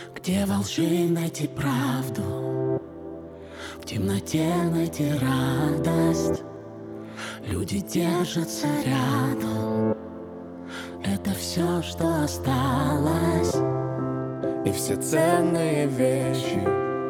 Где во лжи найти правду, в темноте найти радость. Люди держатся рядом, это все, что осталось. И все ценные вещи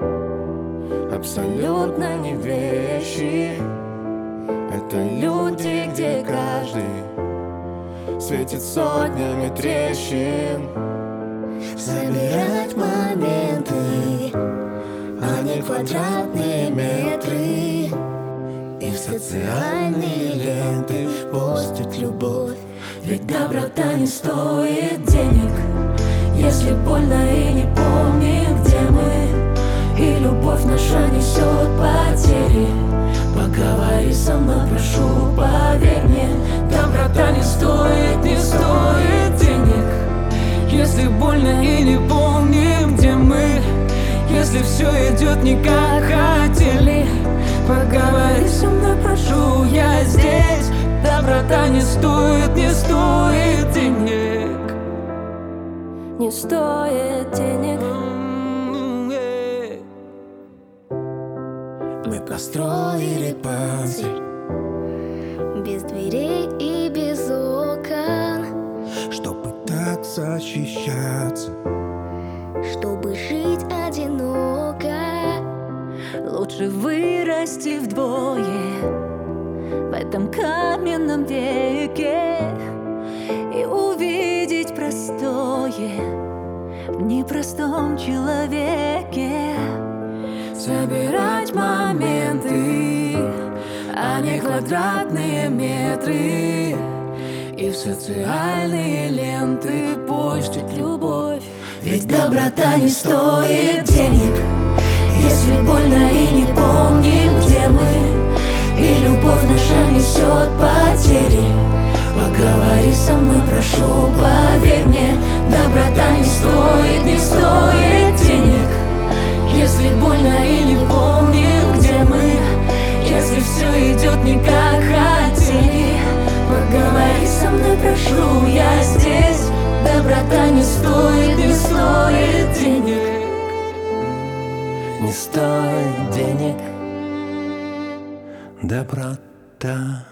абсолютно не вещи. Это люди, где каждый светит сотнями трещин. Собирать моменты, а не квадратные метры. И в социальные ленты постить любовь. Ведь доброта не стоит денег, если больно и не помним, где мы. И любовь наша несет потери. Поговори со мной, прошу, поверь мне. Доброта не стоит денег, если больно и не помним, где мы. Если все идет не как хотели, поговори со мной, прошу, я здесь. Доброта не стоит денег. Не стоит денег. Мы построили панцирь Без дверей и без окон, чтоб пытаться защищаться. чтобы жить одиноко. Лучше вырасти вдвое в этом каменном веке и увидеть простое в непростом человеке. Собирать моменты, а не квадратные метры. И в социальные ленты постить любовь. Ведь доброта не стоит денег, если больно и не помним, где мы. И любовь наша несет потери. Поговори со мной, прошу, поверь мне. Доброта не стоит денег, если больно и не помним, где мы. Если все идет не как хотели, поговори со мной, прошу, я здесь. Доброта не стоит денег. Не стоит денег доброта.